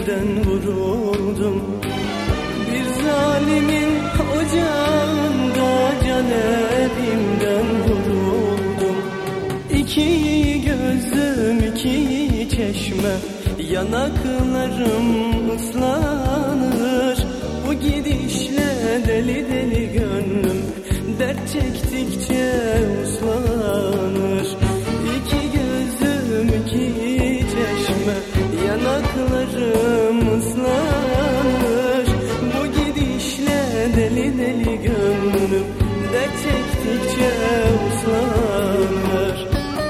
elimden vuruldum. Bir zalimin ocağında can evimden vuruldum. İki gözüm iki çeşme, yanaklarım ıslanır. Bu gidişle deli deli gönlüm dert çektikçe uslanır. İki gözüm iki çeşme, yanaklarım ıslanır. Bu gidişle deli deli gönlüm dert çektikçe uslanır.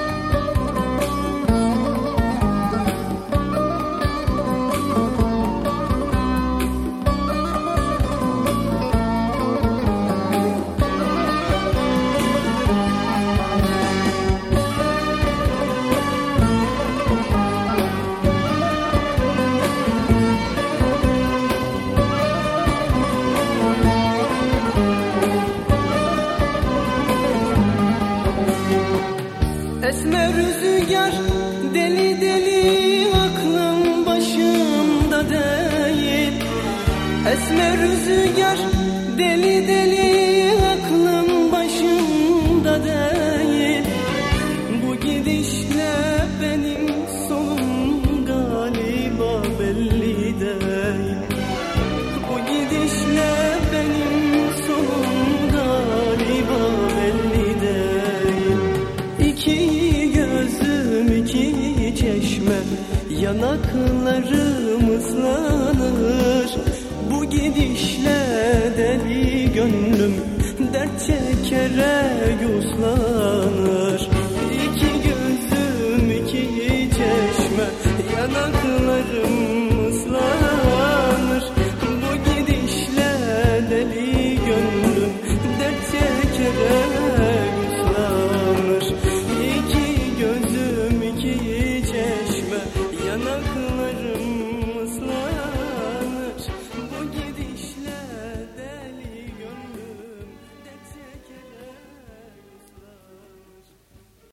Esmer rüzgar deli deli, aklım başımda değil. Esmer rüzgar deli deli, aklım başımda değil. Bu gidişle benim sonum galiba belli değil. Bu gidişle benim sonum galiba belli değil. İki gözüm iki çeşme, yanaklarım ıslanır. Bu gidişle deli gönlüm dert çekerek uslanır.